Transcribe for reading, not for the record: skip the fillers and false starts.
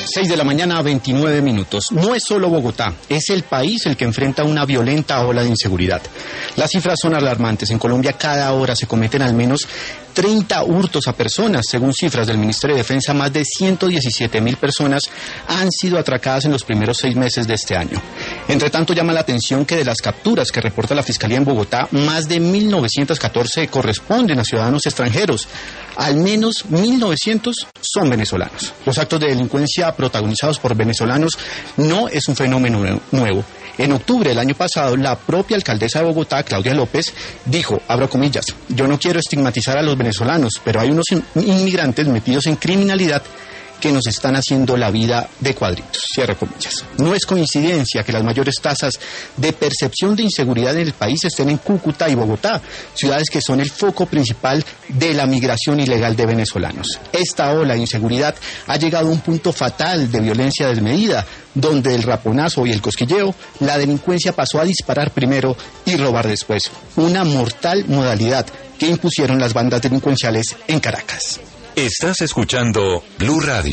6:29 a.m. No es solo Bogotá, es el país el que enfrenta una violenta ola de inseguridad. Las cifras son alarmantes. En Colombia cada hora se cometen al menos 30 hurtos a personas. Según cifras del Ministerio de Defensa, más de 117.000 personas han sido atracadas en los primeros 6 meses de este año. Entre tanto, llama la atención que de las capturas que reporta la Fiscalía en Bogotá, más de 1.914 corresponden a ciudadanos extranjeros. Al menos 1.900 son venezolanos. Los actos de delincuencia protagonizados por venezolanos no es un fenómeno nuevo. En octubre del año pasado, la propia alcaldesa de Bogotá, Claudia López, dijo, abro comillas, yo no quiero estigmatizar a los venezolanos, pero hay unos inmigrantes metidos en criminalidad que nos están haciendo la vida de cuadritos, cierre comillas. No es coincidencia que las mayores tasas de percepción de inseguridad en el país estén en Cúcuta y Bogotá, ciudades que son el foco principal de la migración ilegal de venezolanos. Esta ola de inseguridad ha llegado a un punto fatal de violencia desmedida, donde el raponazo y el cosquilleo, la delincuencia pasó a disparar primero y robar después. Una mortal modalidad que impusieron las bandas delincuenciales en Caracas. Estás escuchando Blue Radio.